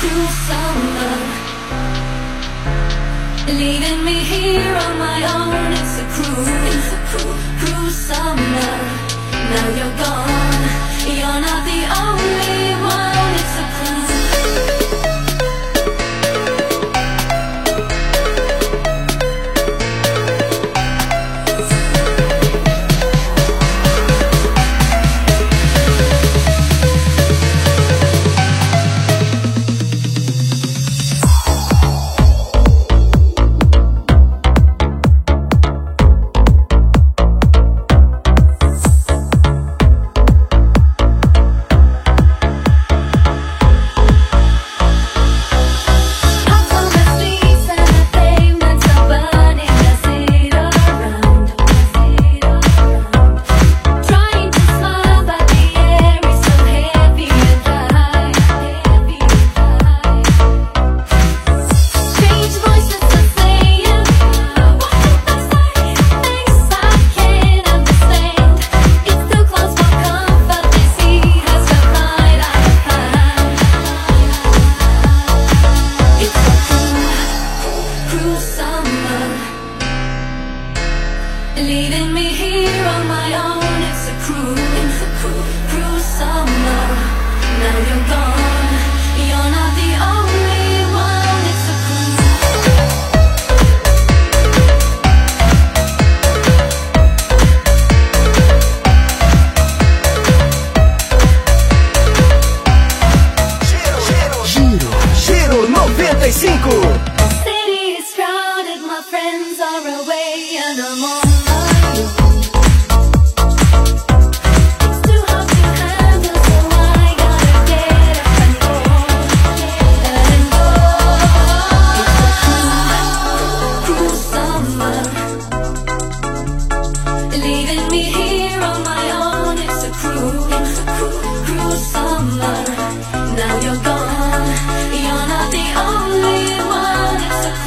cruel summer, leaving me here on my own. It's a cruel summer. Now you're gone, you're not the only one. It's a leaving me here on my own. It's a cruel summer. Now you're gone, you're not the only one. It's a Giro 95. city is crowded, my friends are away, and I'm on. Leaving me here on my own. It's a cruel summer. Now you're gone, you're not the only one. It's a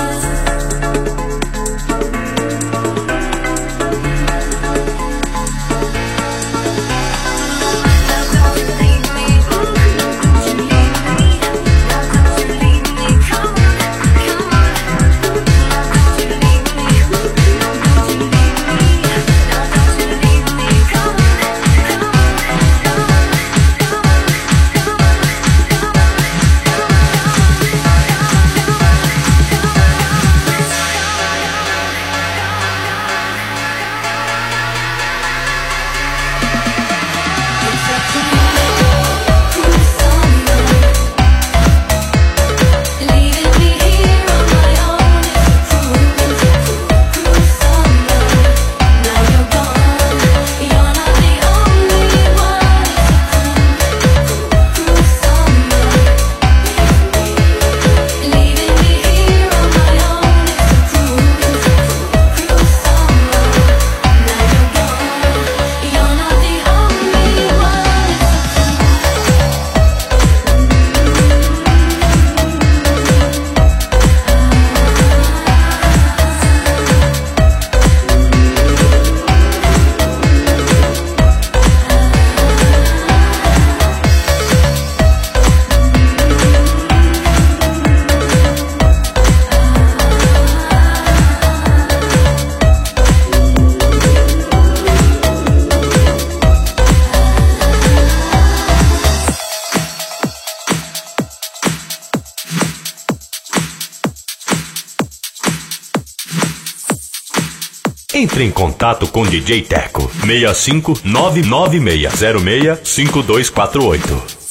Entre em contato com DJ Teco 65 99606 5248.